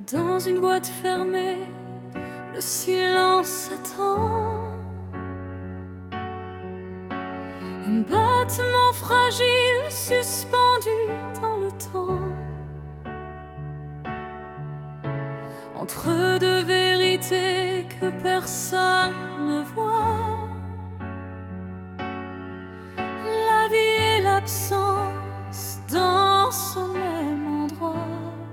Dans une boîte fermée, le silence attend. Un battement fragile suspendu dans le temps. Entre deux vérités que personne ne voit, la vie et l'absence dans ce même endroit.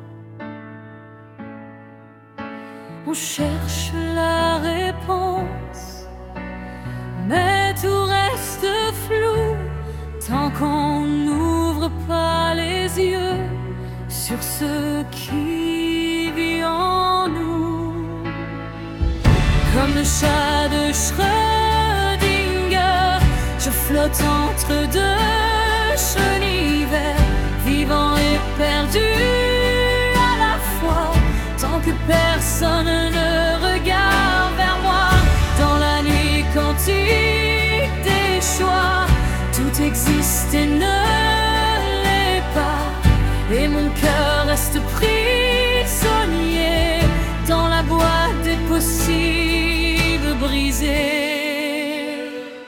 On cherche la réponse, mais tout reste flou tant qu'on n'ouvre pas les yeux sur ce qui vit en nous. Comme le chat de Schrödinger, je flotte entre deux chenilles, vivant et perdu à la fois, tant que personne ne regarde vers moi. Dans la nuit quantique des choix, tout existe et ne l'est pas, et mon cœur reste prisonnier dans la boîte des possibles brisés.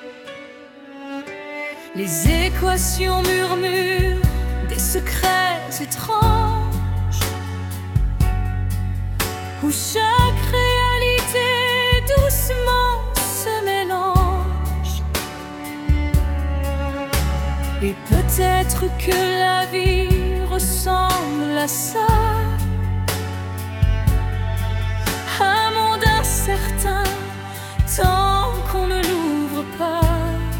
Les équations murmurent des secrets étranges, où chaque réalité doucement se mélange. Et peut-être que la vie ressemble à ça, un monde incertain tant qu'on ne l'ouvre pas.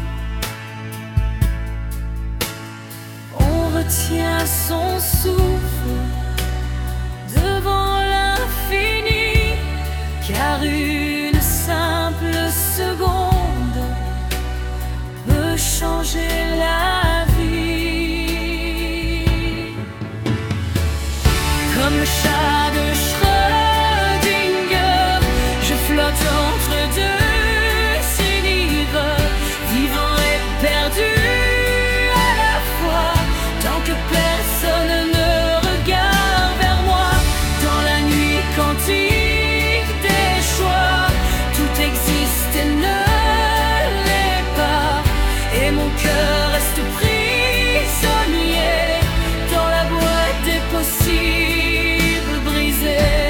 On retient son souffle devant l'infini, car une simple seconde peut changer la vie. Comme le chat de Schrödinger, je flotte entre deux univers, vivant et perdu à la fois, tant que personne ne regarde vers moi. Dans la nuit quantique des choix, tout existe et ne l'est pas, et mon cœur reste prisonnier dans la boîte des possibles brisés.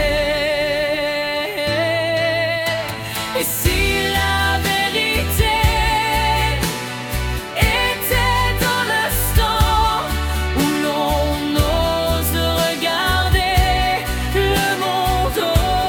Et si la vérité était dans l'instant où l'on ose regarder le monde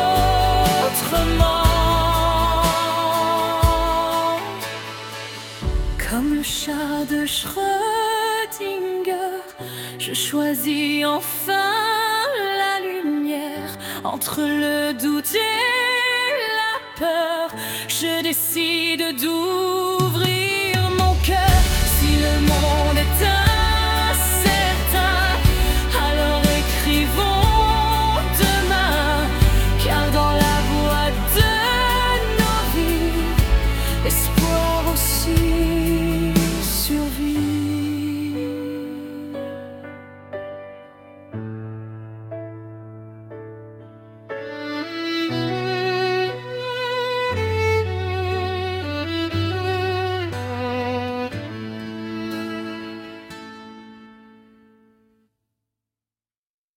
autrement. Comme le chat de Schrödinger, je choisis enfin la lumière. Entre le doute et la peur, je décide d'où